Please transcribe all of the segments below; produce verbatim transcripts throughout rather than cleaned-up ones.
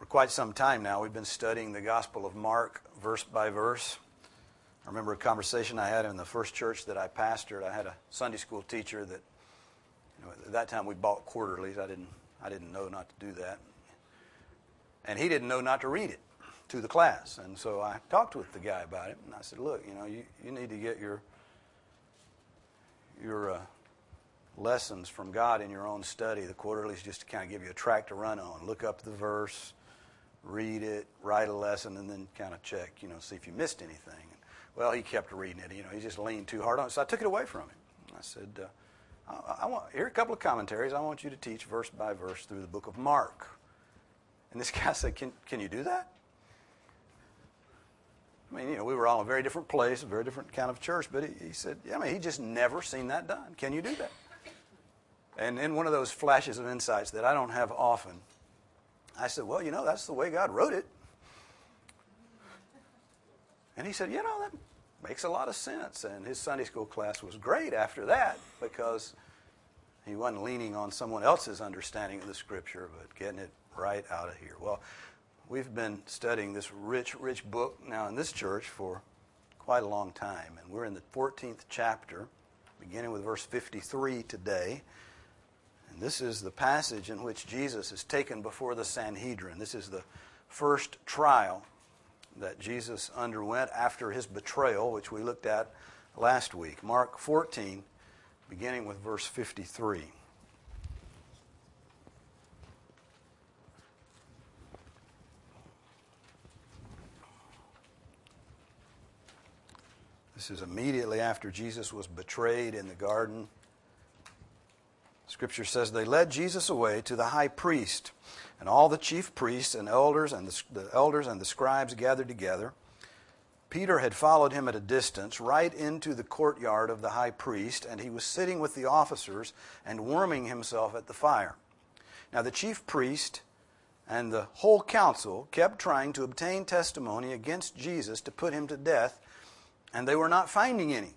quite some time now, we've been studying the Gospel of Mark verse by verse. I remember a conversation I had in the first church that I pastored. I had a Sunday school teacher that, you know, at that time we bought quarterlies. I didn't, I didn't know not to do that. And he didn't know not to read it to the class. And so I talked with the guy about it, and I said, look, you know, you, you need to get your, your uh, lessons from God in your own study. The quarterlies just to kind of give you a track to run on. Look up the verse, read it, write a lesson, and then kind of check, you know, see if you missed anything. Well, he kept reading it. You know, he just leaned too hard on it. So I took it away from him. I said, uh, I, I want, here are a couple of commentaries. I want you to teach verse by verse through the book of Mark. And this guy said, can, can you do that? I mean, you know, we were all in a very different place, a very different kind of church, but he, he said, yeah, I mean, he just never seen that done. Can you do that? And in one of those flashes of insights that I don't have often, I said, well, you know, that's the way God wrote it. And he said, you know, that makes a lot of sense. And his Sunday school class was great after that because he wasn't leaning on someone else's understanding of the Scripture, but getting it right out of here. Well, we've been studying this rich, rich book now in this church for quite a long time. And we're in the fourteenth chapter, beginning with verse fifty-three today. And this is the passage in which Jesus is taken before the Sanhedrin. This is the first trial that Jesus underwent after his betrayal, which we looked at last week. Mark fourteen, beginning with verse fifty-three. This is immediately after Jesus was betrayed in the garden. Scripture says, they led Jesus away to the high priest, and all the chief priests and elders and the, the elders and the scribes gathered together. Peter had followed him at a distance right into the courtyard of the high priest, and he was sitting with the officers and warming himself at the fire. Now the chief priest and the whole council kept trying to obtain testimony against Jesus to put him to death, and they were not finding any.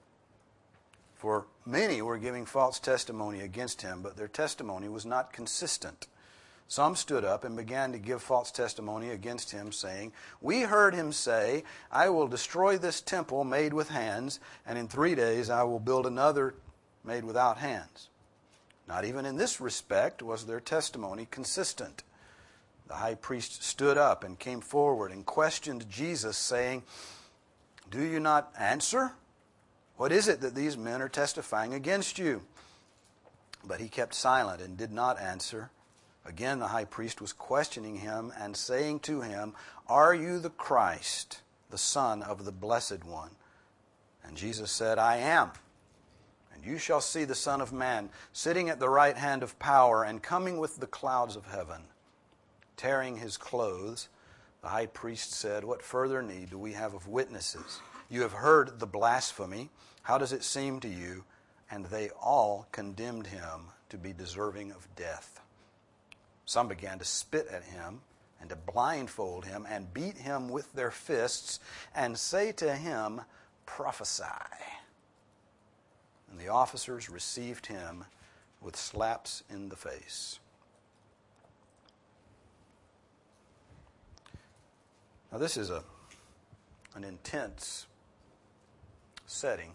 For many were giving false testimony against him, but their testimony was not consistent. Some stood up and began to give false testimony against him, saying, we heard him say, I will destroy this temple made with hands, and in three days I will build another made without hands. Not even in this respect was their testimony consistent. The high priest stood up and came forward and questioned Jesus, saying, do you not answer? What is it that these men are testifying against you? But he kept silent and did not answer. Again, the high priest was questioning him and saying to him, are you the Christ, the Son of the Blessed One? And Jesus said, I am. And you shall see the Son of Man sitting at the right hand of power and coming with the clouds of heaven. Tearing his clothes, the high priest said, what further need do we have of witnesses? You have heard the blasphemy. How does it seem to you? And they all condemned him to be deserving of death. Some began to spit at him and to blindfold him and beat him with their fists and say to him, prophesy. And the officers received him with slaps in the face. Now this is a an intense setting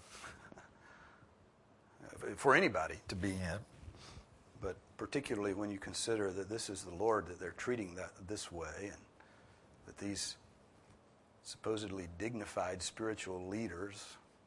for anybody to be in, but particularly when you consider that this is the Lord that they're treating that this way, and that these supposedly dignified spiritual leaders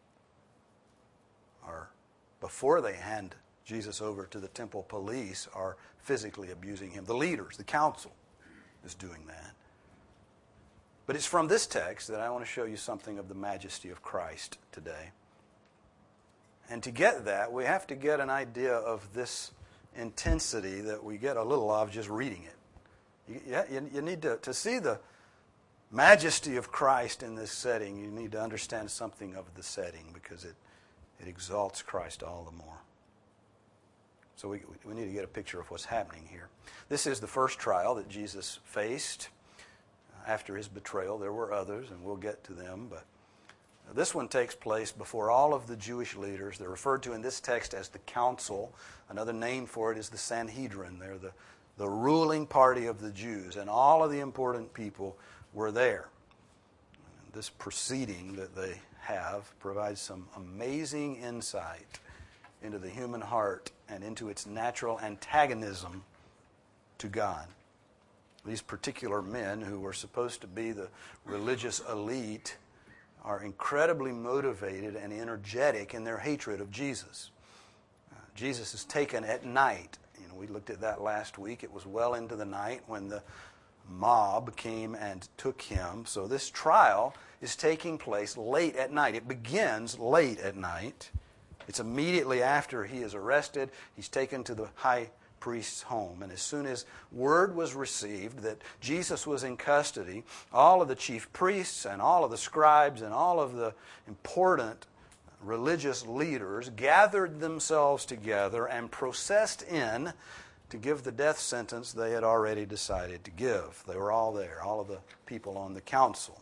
are, before they hand Jesus over to the temple police, are physically abusing him. The leaders, the council, is doing that. But it's from this text that I want to show you something of the majesty of Christ today. And to get that, we have to get an idea of this intensity that we get a little of just reading it. You, you, you need to, to see the majesty of Christ in this setting. You need to understand something of the setting because it, it exalts Christ all the more. So we, we need to get a picture of what's happening here. This is the first trial that Jesus faced after his betrayal. There were others, and we'll get to them, but this one takes place before all of the Jewish leaders. They're referred to in this text as the council. Another name for it is the Sanhedrin. They're the, the ruling party of the Jews, and all of the important people were there. And this proceeding that they have provides some amazing insight into the human heart and into its natural antagonism to God. These particular men, who were supposed to be the religious elite, are incredibly motivated and energetic in their hatred of Jesus. Uh, Jesus is taken at night. You know, we looked at that last week. It was well into the night when the mob came and took him. So this trial is taking place late at night. It begins late at night. It's immediately after he is arrested. He's taken to the high priest's home. And as soon as word was received that Jesus was in custody, all of the chief priests and all of the scribes and all of the important religious leaders gathered themselves together and processed in to give the death sentence they had already decided to give. They were all there, all of the people on the council.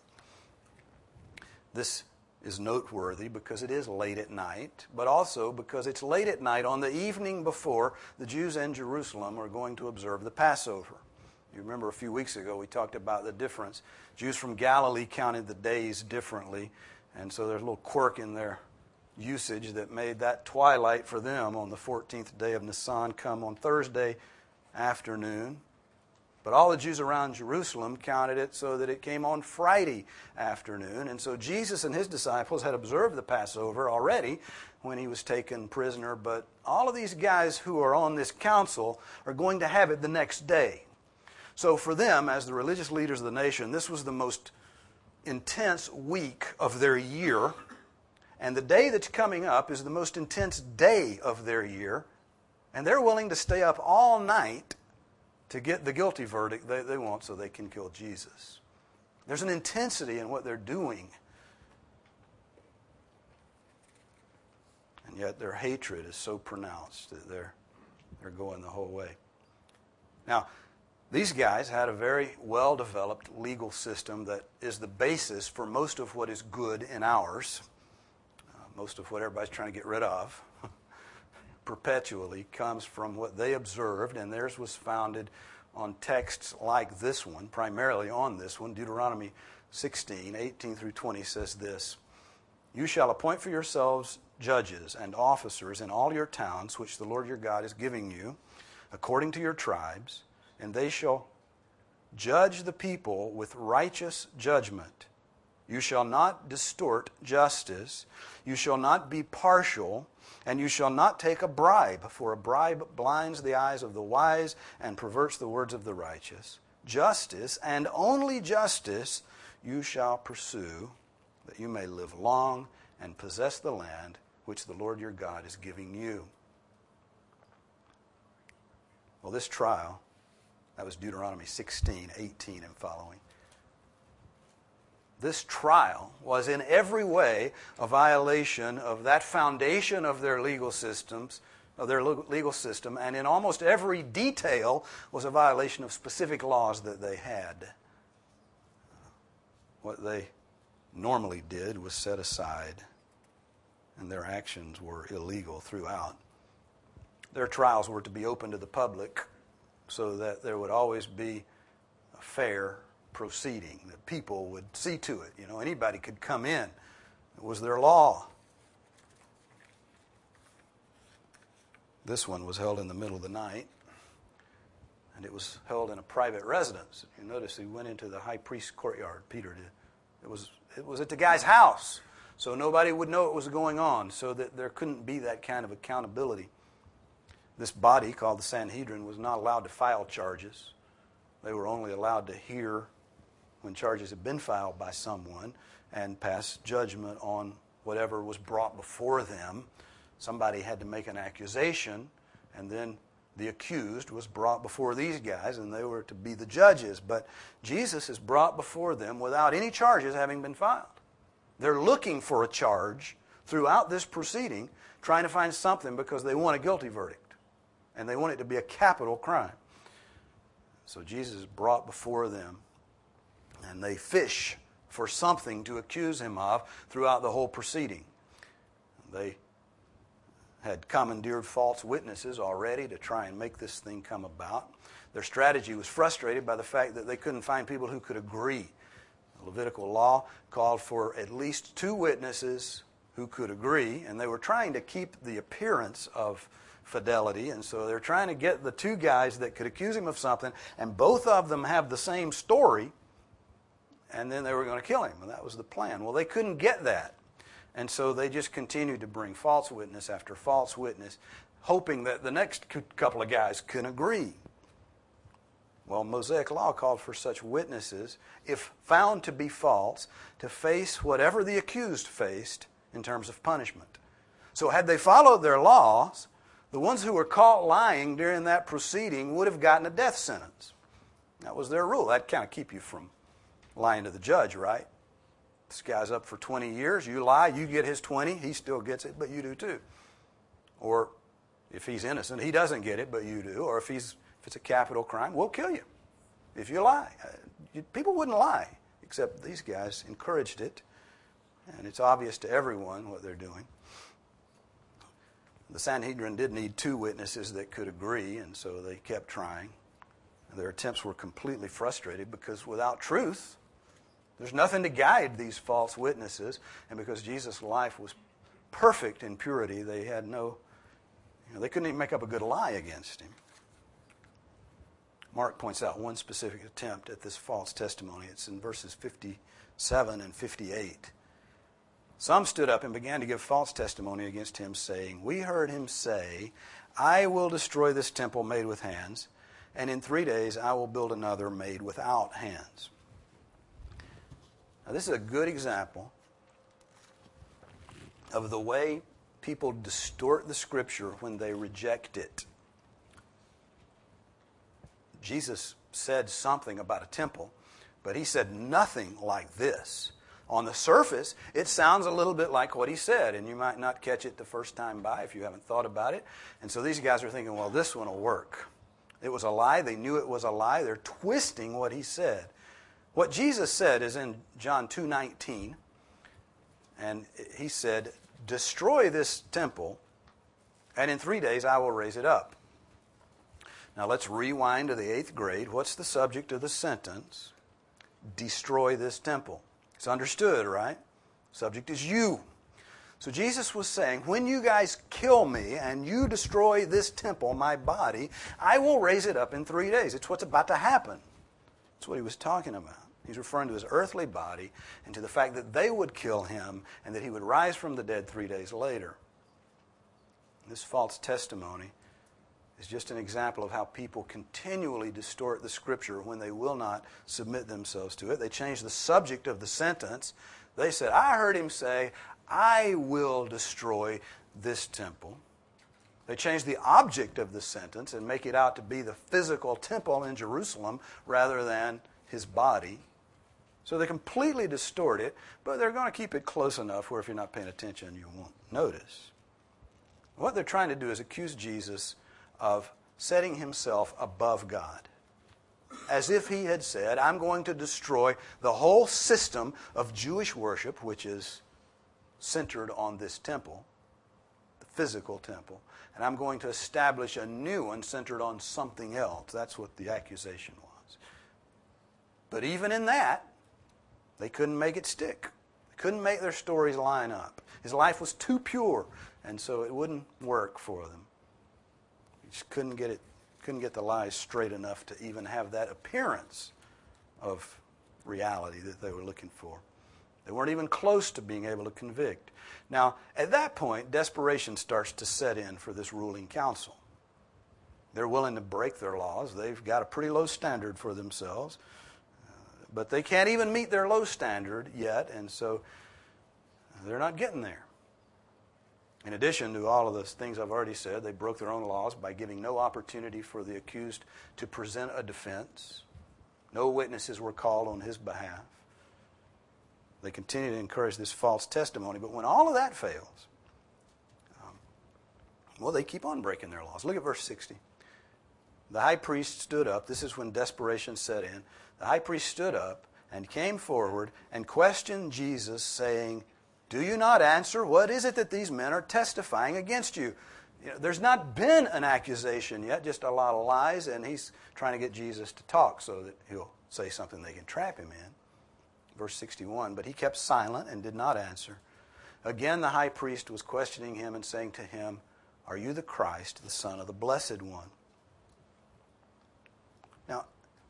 This is noteworthy because it is late at night, but also because it's late at night on the evening before the Jews in Jerusalem are going to observe the Passover. You remember a few weeks ago we talked about the difference. Jews from Galilee counted the days differently, and so there's a little quirk in their usage that made that twilight for them on the fourteenth day of Nisan come on Thursday afternoon. But all the Jews around Jerusalem counted it so that it came on Friday afternoon. And so Jesus and his disciples had observed the Passover already when he was taken prisoner. But all of these guys who are on this council are going to have it the next day. So for them, as the religious leaders of the nation, this was the most intense week of their year. And the day that's coming up is the most intense day of their year. And they're willing to stay up all night to get the guilty verdict they, they want so they can kill Jesus. There's an intensity in what they're doing. And yet their hatred is so pronounced that they're, they're going the whole way. Now, these guys had a very well-developed legal system that is the basis for most of what is good in ours. Uh, most of what everybody's trying to get rid of perpetually comes from what they observed, and theirs was founded on texts like this one, primarily on this one. Deuteronomy sixteen, eighteen through twenty says this: "You shall appoint for yourselves judges and officers in all your towns, which the Lord your God is giving you, according to your tribes, and they shall judge the people with righteous judgment. You shall not distort justice. You shall not be partial. And you shall not take a bribe, for a bribe blinds the eyes of the wise and perverts the words of the righteous. Justice, and only justice, you shall pursue, that you may live long and possess the land which the Lord your God is giving you." Well, this trial, that was Deuteronomy sixteen, eighteen and following. This trial was in every way a violation of that foundation of their legal systems, of their legal system, and in almost every detail was a violation of specific laws that they had. What they normally did was set aside, and their actions were illegal throughout. Their trials were to be open to the public so that there would always be a fair proceeding, that people would see to it. You know, anybody could come in. It was their law. This one was held in the middle of the night, and it was held in a private residence. You notice he went into the high priest's courtyard, Peter did. It was, it was at the guy's house, so nobody would know what was going on, so that there couldn't be that kind of accountability. This body, called the Sanhedrin, was not allowed to file charges. They were only allowed to hear when charges had been filed by someone and pass judgment on whatever was brought before them. Somebody had to make an accusation, and then the accused was brought before these guys, and they were to be the judges. But Jesus is brought before them without any charges having been filed. They're looking for a charge throughout this proceeding, trying to find something because they want a guilty verdict, and they want it to be a capital crime. So Jesus is brought before them, and they fish for something to accuse him of throughout the whole proceeding. They had commandeered false witnesses already to try and make this thing come about. Their strategy was frustrated by the fact that they couldn't find people who could agree. The Levitical law called for at least two witnesses who could agree, and they were trying to keep the appearance of fidelity, and so they're trying to get the two guys that could accuse him of something, and both of them have the same story, and then they were going to kill him, and that was the plan. Well, they couldn't get that, and so they just continued to bring false witness after false witness, hoping that the next couple of guys can agree. Well, Mosaic law called for such witnesses, if found to be false, to face whatever the accused faced in terms of punishment. So had they followed their laws, the ones who were caught lying during that proceeding would have gotten a death sentence. That was their rule. That'd kind of keep you from lying to the judge, right? This guy's up for twenty years. You lie, you get his twenty. He still gets it, but you do too. Or if he's innocent, he doesn't get it, but you do. Or if he's if it's a capital crime, we'll kill you if you lie. People wouldn't lie, except these guys encouraged it. And it's obvious to everyone what they're doing. The Sanhedrin did need two witnesses that could agree, and so they kept trying. Their attempts were completely frustrated because without truth, there's nothing to guide these false witnesses. And because Jesus' life was perfect in purity, they had no, you know, they couldn't even make up a good lie against him. Mark points out one specific attempt at this false testimony. It's in verses fifty-seven and fifty-eight. Some stood up and began to give false testimony against him, saying, "We heard him say, 'I will destroy this temple made with hands, and in three days I will build another made without hands.'" Now, this is a good example of the way people distort the Scripture when they reject it. Jesus said something about a temple, but he said nothing like this. On the surface, it sounds a little bit like what he said, and you might not catch it the first time by if you haven't thought about it. And so these guys are thinking, well, this one will work. It was a lie. They knew it was a lie. They're twisting what he said. What Jesus said is in John two nineteen, and he said, "Destroy this temple, and in three days I will raise it up." Now let's rewind to the eighth grade. What's the subject of the sentence? Destroy this temple. It's understood, right? Subject is you. So Jesus was saying, when you guys kill me and you destroy this temple, my body, I will raise it up in three days. It's what's about to happen. That's what he was talking about. He's referring to his earthly body and to the fact that they would kill him and that he would rise from the dead three days later. This false testimony is just an example of how people continually distort the Scripture when they will not submit themselves to it. They change the subject of the sentence. They said, I heard him say, I will destroy this temple. They change the object of the sentence and make it out to be the physical temple in Jerusalem rather than his body. So they completely distort it, but they're going to keep it close enough where if you're not paying attention, you won't notice. What they're trying to do is accuse Jesus of setting himself above God. As if he had said, I'm going to destroy the whole system of Jewish worship, which is centered on this temple, the physical temple, and I'm going to establish a new one centered on something else. That's what the accusation was. But even in that, they couldn't make it stick. They couldn't make their stories line up. His life was too pure, and so it wouldn't work for them. He just couldn't get it, couldn't get the lies straight enough to even have that appearance of reality that they were looking for. They weren't even close to being able to convict. Now, at that point, desperation starts to set in for this ruling council. They're willing to break their laws. They've got a pretty low standard for themselves. Uh, but they can't even meet their low standard yet, and so they're not getting there. In addition to all of the things I've already said, they broke their own laws by giving no opportunity for the accused to present a defense. No witnesses were called on his behalf. They continue to encourage this false testimony, but when all of that fails, um, well, they keep on breaking their laws. Look at verse sixty. The high priest stood up. This is when desperation set in. The high priest stood up and came forward and questioned Jesus, saying, Do you not answer? What is it that these men are testifying against you? You know, there's not been an accusation yet, just a lot of lies, and he's trying to get Jesus to talk so that he'll say something they can trap him in. Verse sixty-one, but he kept silent and did not answer. Again the high priest was questioning him and saying to him, are you the Christ, the Son of the Blessed One? Now,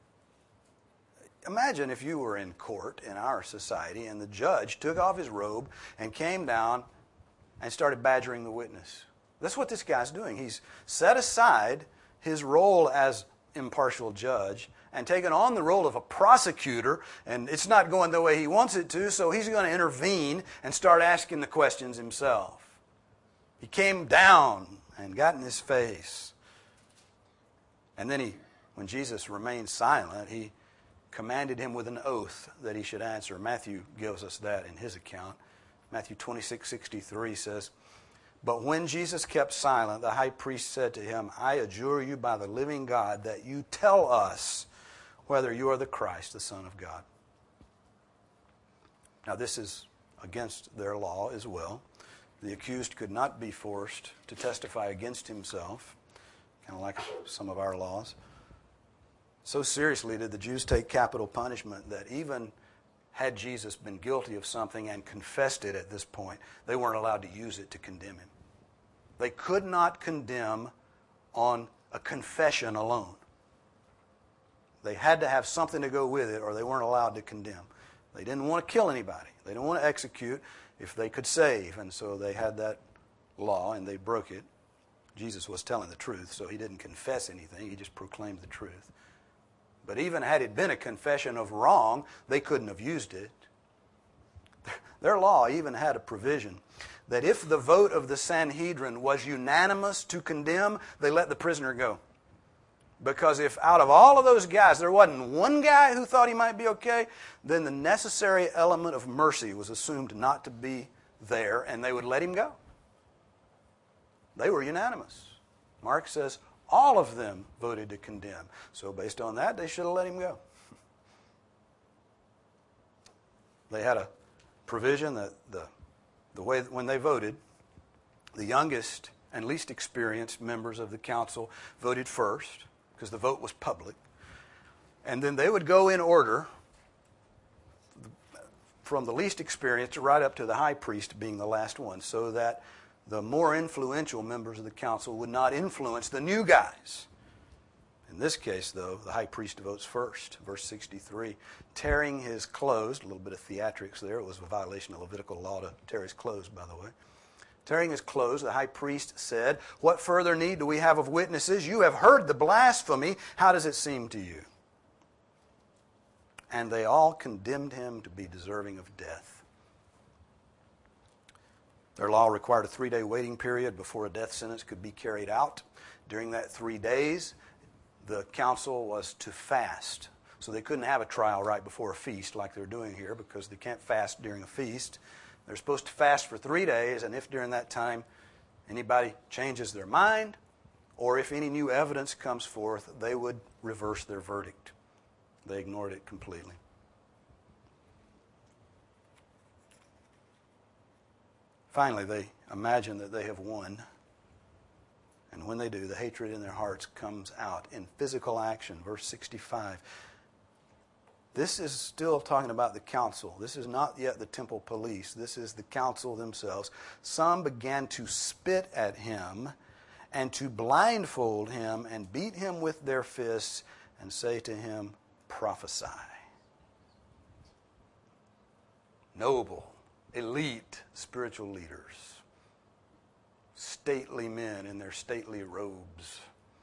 imagine if you were in court in our society and the judge took off his robe and came down and started badgering the witness. That's what this guy's doing. He's set aside his role as impartial judge and taken on the role of a prosecutor, and it's not going the way he wants it to, so he's going to intervene and start asking the questions himself. He came down and got in his face. And then he, when Jesus remained silent, he commanded him with an oath that he should answer. Matthew gives us that in his account. Matthew twenty-six sixty-three says, but when Jesus kept silent, the high priest said to him, I adjure you by the living God that you tell us whether you are the Christ, the Son of God. Now this is against their law as well. The accused could not be forced to testify against himself, kind of like some of our laws. So seriously did the Jews take capital punishment that even had Jesus been guilty of something and confessed it at this point, they weren't allowed to use it to condemn him. They could not condemn on a confession alone. They had to have something to go with it, or they weren't allowed to condemn. They didn't want to kill anybody. They didn't want to execute if they could save, and so they had that law, and they broke it. Jesus was telling the truth, so he didn't confess anything. He just proclaimed the truth. But even had it been a confession of wrong, they couldn't have used it. Their law even had a provision that if the vote of the Sanhedrin was unanimous to condemn, they let the prisoner go. Because if out of all of those guys, there wasn't one guy who thought he might be okay, then the necessary element of mercy was assumed not to be there, and they would let him go. They were unanimous. Mark says all of them voted to condemn. So based on that, they should have let him go. They had a provision that the, the way that when they voted, the youngest and least experienced members of the council voted first, because the vote was public. And then they would go in order from the least experienced right up to the high priest being the last one, so that the more influential members of the council would not influence the new guys. In this case, though, the high priest votes first. Verse sixty-three, tearing his clothes, a little bit of theatrics there. It was a violation of Levitical law to tear his clothes, by the way. Tearing his clothes, the high priest said, what further need do we have of witnesses? You have heard the blasphemy. How does it seem to you? And they all condemned him to be deserving of death. Their law required a three-day waiting period before a death sentence could be carried out. During that three days, the council was to fast. So they couldn't have a trial right before a feast like they're doing here, because they can't fast during a feast. They're supposed to fast for three days, and if during that time anybody changes their mind, or if any new evidence comes forth, they would reverse their verdict. They ignored it completely. Finally, they imagine that they have won. And when they do, the hatred in their hearts comes out in physical action. Verse sixty-five. This is still talking about the council. This is not yet the temple police. This is the council themselves. Some began to spit at him and to blindfold him and beat him with their fists and say to him, prophesy. Noble, elite spiritual leaders, stately men in their stately robes.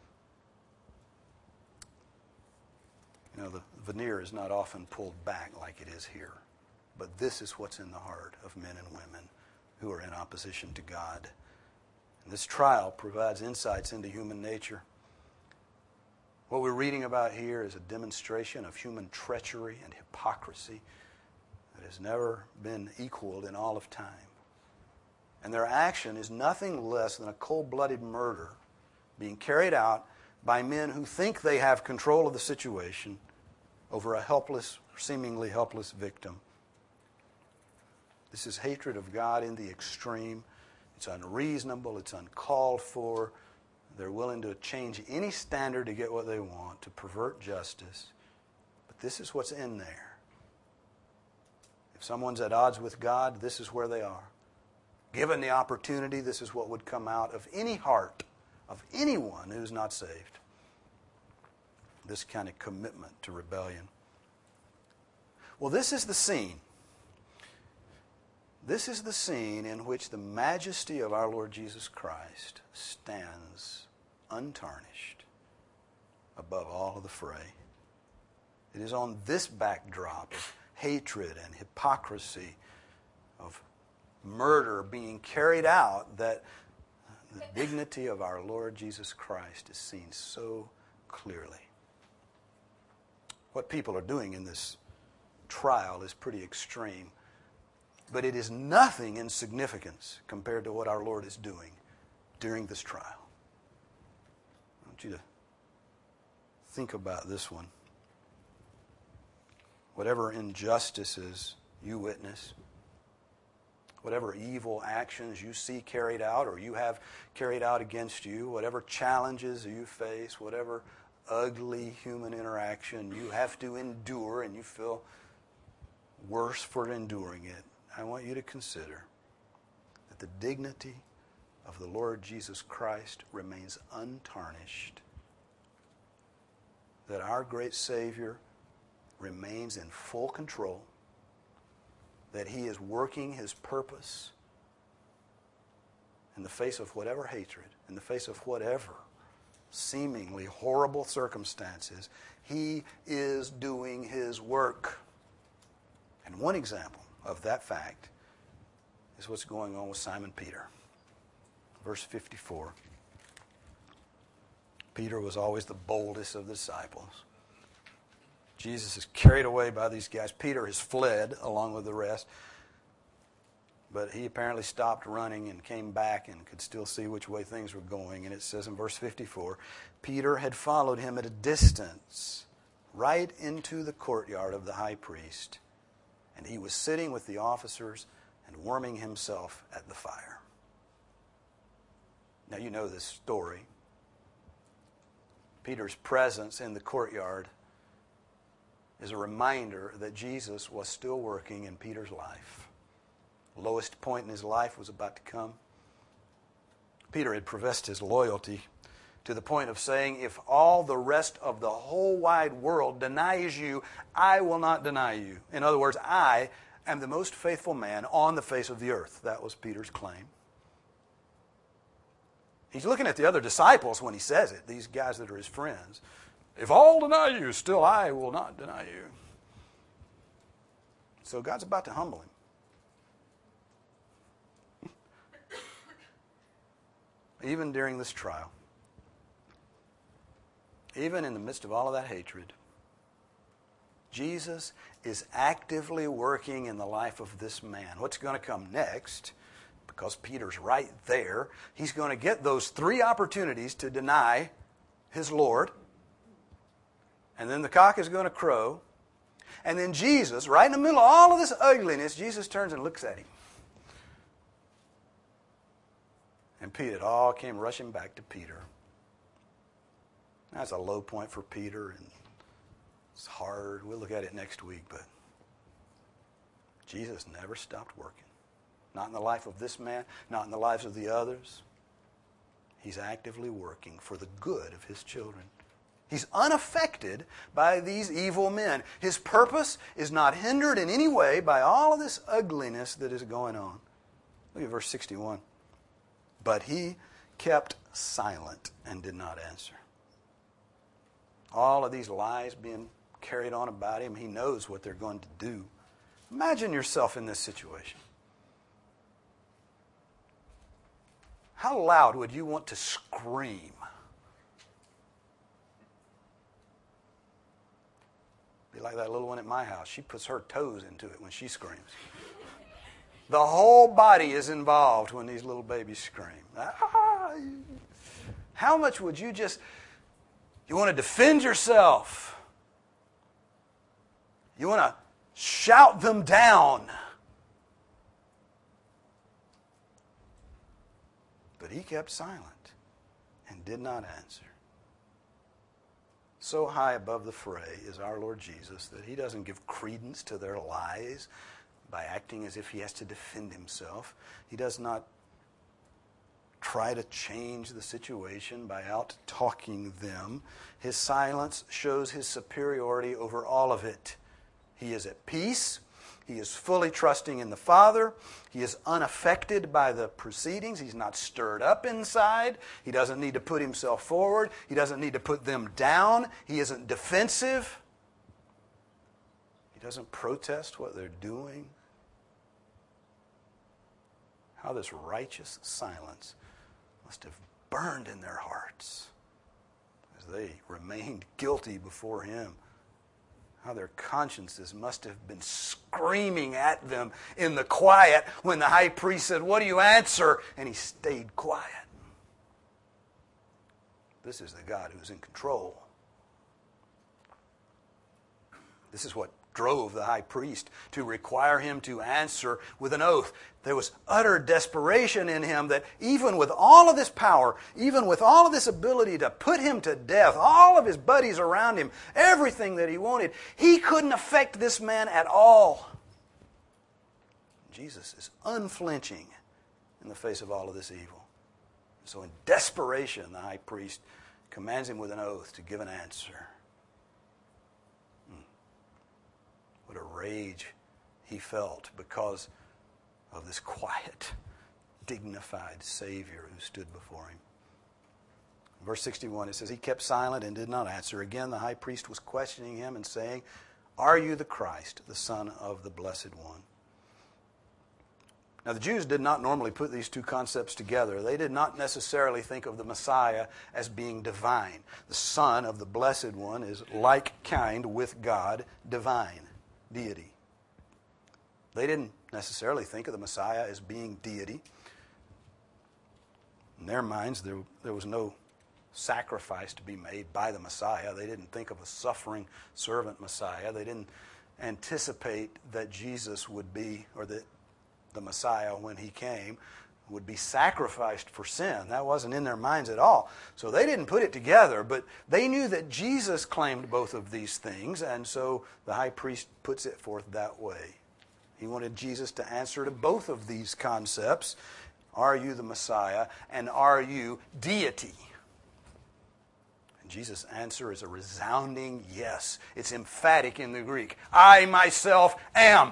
You know, the veneer is not often pulled back like it is here. But this is what's in the heart of men and women who are in opposition to God. And this trial provides insights into human nature. What we're reading about here is a demonstration of human treachery and hypocrisy that has never been equaled in all of time. And their action is nothing less than a cold-blooded murder being carried out by men who think they have control of the situation over a helpless, seemingly helpless victim. This is hatred of God in the extreme. It's unreasonable. It's uncalled for. They're willing to change any standard to get what they want, to pervert justice. But this is what's in there. If someone's at odds with God, this is where they are. Given the opportunity, this is what would come out of any heart of anyone who's not saved. This kind of commitment to rebellion. Well, this is the scene. This is the scene in which the majesty of our Lord Jesus Christ stands untarnished above all of the fray. It is on this backdrop of hatred and hypocrisy, of murder being carried out, that the dignity of our Lord Jesus Christ is seen so clearly. What people are doing in this trial is pretty extreme. But it is nothing in significance compared to what our Lord is doing during this trial. I want you to think about this one. Whatever injustices you witness, whatever evil actions you see carried out or you have carried out against you, whatever challenges you face, whatever ugly human interaction you have to endure and you feel worse for enduring it, I want you to consider that the dignity of the Lord Jesus Christ remains untarnished, that our great Savior remains in full control, that He is working His purpose in the face of whatever hatred, in the face of whatever seemingly horrible circumstances. He is doing His work. And one example of that fact is what's going on with Simon Peter. Verse fifty-four. Peter was always the boldest of the disciples. Jesus is carried away by these guys. Peter has fled along with the rest. But he apparently stopped running and came back and could still see which way things were going. And it says in verse fifty-four, Peter had followed him at a distance, right into the courtyard of the high priest. And he was sitting with the officers and warming himself at the fire. Now you know this story. Peter's presence in the courtyard is a reminder that Jesus was still working in Peter's life. The lowest point in his life was about to come. Peter had professed his loyalty to the point of saying, if all the rest of the whole wide world denies you, I will not deny you. In other words, I am the most faithful man on the face of the earth. That was Peter's claim. He's looking at the other disciples when he says it, these guys that are his friends. If all deny you, still I will not deny you. So God's about to humble him. Even during this trial, even in the midst of all of that hatred, Jesus is actively working in the life of this man. What's going to come next, because Peter's right there, he's going to get those three opportunities to deny his Lord. And then the cock is going to crow. And then Jesus, right in the middle of all of this ugliness, Jesus turns and looks at him. And Peter, it all came rushing back to Peter. That's a low point for Peter, and it's hard. We'll look at it next week, but Jesus never stopped working. Not in the life of this man, not in the lives of the others. He's actively working for the good of His children. He's unaffected by these evil men. His purpose is not hindered in any way by all of this ugliness that is going on. Look at verse sixty-one. But he kept silent and did not answer. All of these lies being carried on about him, he knows what they're going to do. Imagine yourself in this situation. How loud would you want to scream? Be like that little one at my house. She puts her toes into it when she screams. The whole body is involved when these little babies scream. Ah, how much would you just... You want to defend yourself. You want to shout them down. But he kept silent and did not answer. So high above the fray is our Lord Jesus that he doesn't give credence to their lies by acting as if he has to defend himself. He does not try to change the situation by out-talking them. His silence shows his superiority over all of it. He is at peace. He is fully trusting in the Father. He is unaffected by the proceedings. He's not stirred up inside. He doesn't need to put himself forward. He doesn't need to put them down. He isn't defensive. He doesn't protest what they're doing. How this righteous silence must have burned in their hearts as they remained guilty before him. How their consciences must have been screaming at them in the quiet when the high priest said, "What do you answer?" And he stayed quiet. This is the God who's in control. This is what drove the high priest to require him to answer with an oath. There was utter desperation in him that even with all of this power, even with all of this ability to put him to death, all of his buddies around him, everything that he wanted, he couldn't affect this man at all. Jesus is unflinching in the face of all of this evil. So in desperation, the high priest commands him with an oath to give an answer. What a rage he felt because of this quiet, dignified Savior who stood before him. Verse sixty-one, it says, he kept silent and did not answer. Again, the high priest was questioning him and saying, "Are you the Christ, the Son of the Blessed One?" Now, the Jews did not normally put these two concepts together. They did not necessarily think of the Messiah as being divine. The Son of the Blessed One is like kind with God, divine. Deity. They didn't necessarily think of the Messiah as being deity. In their minds, there, there was no sacrifice to be made by the Messiah. They didn't think of a suffering servant Messiah. They didn't anticipate that Jesus would be, or that the Messiah, when he came, would be sacrificed for sin. That wasn't in their minds at all. So they didn't put it together, but they knew that Jesus claimed both of these things, and so the high priest puts it forth that way. He wanted Jesus to answer to both of these concepts. Are you the Messiah, and are you deity? And Jesus' answer is a resounding yes. It's emphatic in the Greek. I myself am.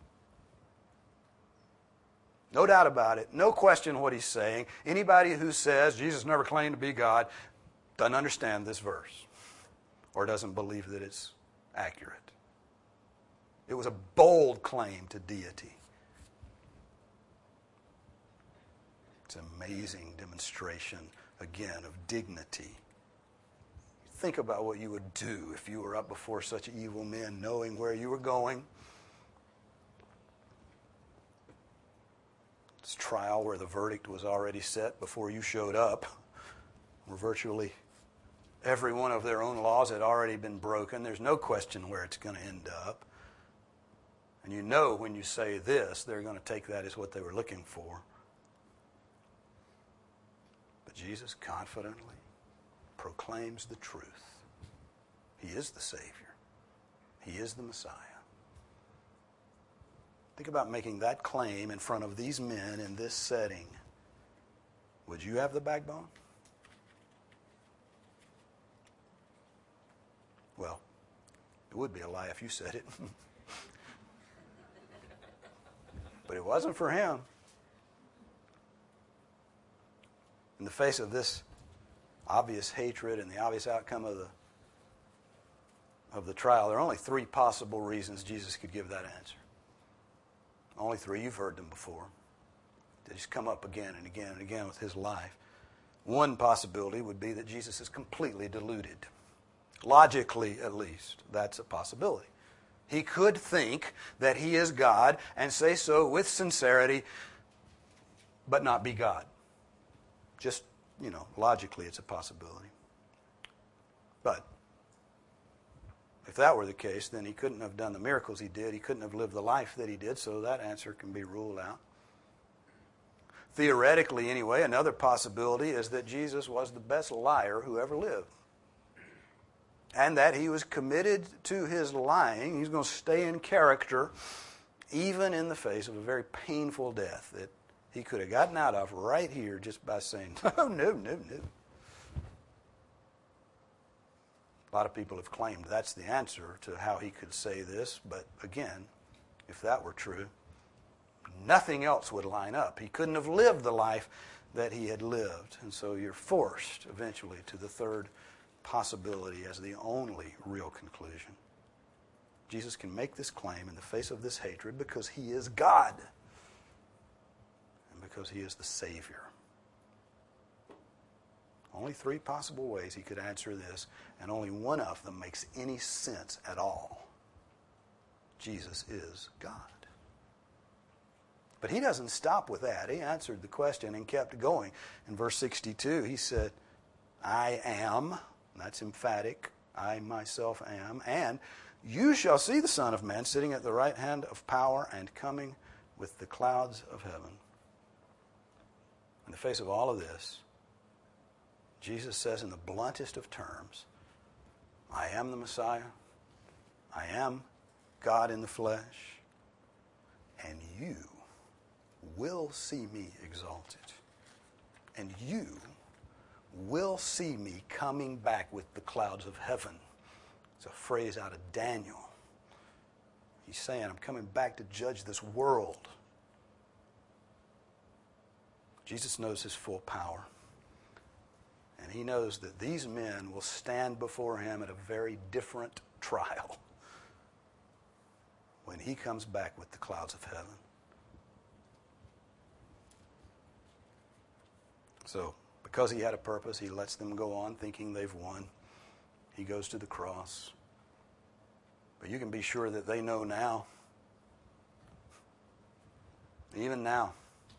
No doubt about it. No question what he's saying. Anybody who says Jesus never claimed to be God doesn't understand this verse or doesn't believe that it's accurate. It was a bold claim to deity. It's an amazing demonstration, again, of dignity. Think about what you would do if you were up before such evil men, knowing where you were going. Trial where the verdict was already set before you showed up, where virtually every one of their own laws had already been broken. There's no question where it's going to end up. And you know when you say this, they're going to take that as what they were looking for. But Jesus confidently proclaims the truth. He is the Savior. He is the Messiah. Think about making that claim in front of these men in this setting. Would you have the backbone? Well, it would be a lie if you said it. But it wasn't for him. In the face of this obvious hatred and the obvious outcome of the of the trial, there are only three possible reasons Jesus could give that answer. Only three. You've heard them before. They just come up again and again and again with his life. One possibility would be that Jesus is completely deluded. Logically, at least, that's a possibility. He could think that he is God and say so with sincerity, but not be God. Just, you know, logically it's a possibility. But if that were the case, then he couldn't have done the miracles he did. He couldn't have lived the life that he did, so that answer can be ruled out. Theoretically, anyway, another possibility is that Jesus was the best liar who ever lived. And that he was committed to his lying. He's going to stay in character even in the face of a very painful death that he could have gotten out of right here just by saying, no, no, no, no. A lot of people have claimed that's the answer to how he could say this, but again, if that were true, nothing else would line up. He couldn't have lived the life that he had lived. And so you're forced eventually to the third possibility as the only real conclusion. Jesus can make this claim in the face of this hatred because he is God and because he is the Savior. Only three possible ways he could answer this, and only one of them makes any sense at all. Jesus is God. But he doesn't stop with that. He answered the question and kept going. In verse sixty-two, he said, I am, that's emphatic, I myself am, and you shall see the Son of Man sitting at the right hand of power and coming with the clouds of heaven. In the face of all of this, Jesus says in the bluntest of terms, I am the Messiah, I am God in the flesh, and you will see me exalted. And you will see me coming back with the clouds of heaven. It's a phrase out of Daniel. He's saying, I'm coming back to judge this world. Jesus knows his full power. And he knows that these men will stand before him at a very different trial when he comes back with the clouds of heaven. So, because he had a purpose, he lets them go on thinking they've won. He goes to the cross. But you can be sure that they know now, even now,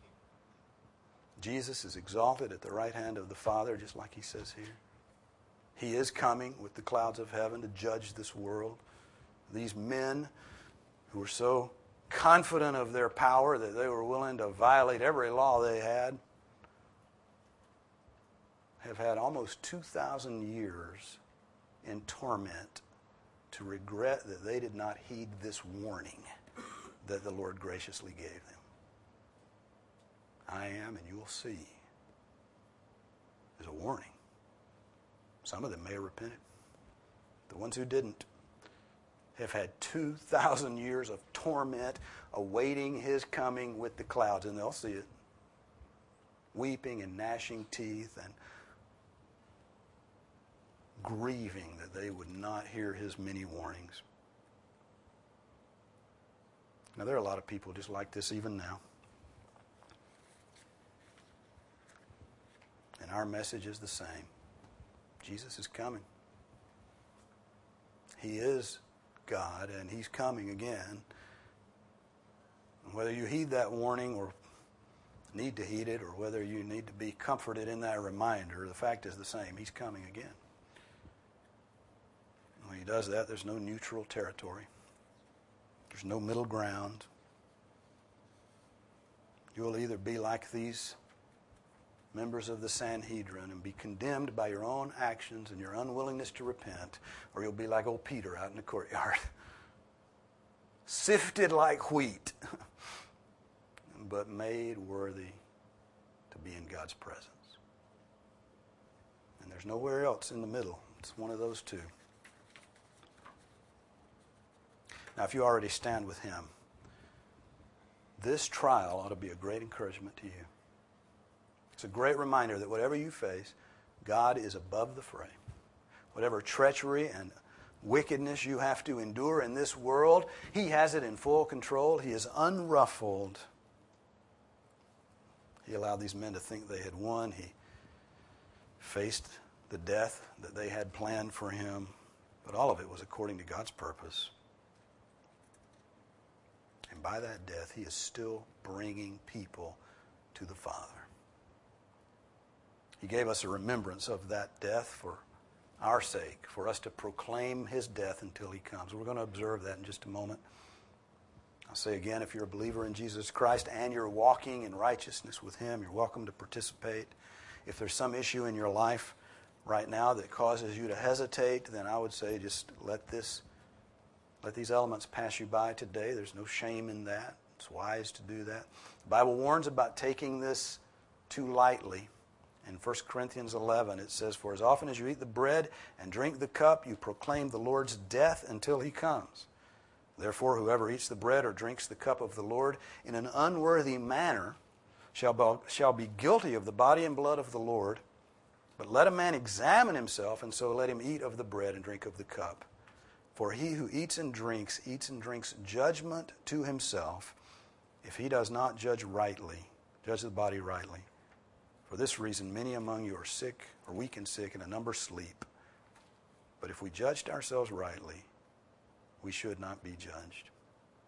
Jesus is exalted at the right hand of the Father, just like he says here. He is coming with the clouds of heaven to judge this world. These men who were so confident of their power that they were willing to violate every law they had have had almost two thousand years in torment to regret that they did not heed this warning that the Lord graciously gave them. I am, and you will see. There's a warning. Some of them may have repented. The ones who didn't have had two thousand years of torment awaiting his coming with the clouds, and they'll see it. Weeping and gnashing teeth and grieving that they would not hear his many warnings. Now, there are a lot of people just like this even now. And our message is the same. Jesus is coming. He is God, and he's coming again. And whether you heed that warning or need to heed it, or whether you need to be comforted in that reminder, the fact is the same. He's coming again. When he does that, there's no neutral territory. There's no middle ground. You will either be like these members of the Sanhedrin and be condemned by your own actions and your unwillingness to repent, or you'll be like old Peter out in the courtyard, sifted like wheat, but made worthy to be in God's presence. And there's nowhere else in the middle. It's one of those two. Now, if you already stand with him, this trial ought to be a great encouragement to you. It's a great reminder that whatever you face, God is above the fray. Whatever treachery and wickedness you have to endure in this world, he has it in full control. He is unruffled. He allowed these men to think they had won. He faced the death that they had planned for him, but all of it was according to God's purpose. And by that death, he is still bringing people to the Father. He gave us a remembrance of that death for our sake, for us to proclaim his death until he comes. We're going to observe that in just a moment. I'll say again, if you're a believer in Jesus Christ and you're walking in righteousness with Him, you're welcome to participate. If there's some issue in your life right now that causes you to hesitate, then I would say just let this, let these elements pass you by today. There's no shame in that. It's wise to do that. The Bible warns about taking this too lightly. In First Corinthians eleven, it says, "For as often as you eat the bread and drink the cup, you proclaim the Lord's death until He comes. Therefore, whoever eats the bread or drinks the cup of the Lord in an unworthy manner shall be, shall be guilty of the body and blood of the Lord. But let a man examine himself, and so let him eat of the bread and drink of the cup. For he who eats and drinks, eats and drinks judgment to himself, if he does not judge rightly, judge the body rightly. For this reason, many among you are sick, or weak and sick, and a number sleep. But if we judged ourselves rightly, we should not be judged."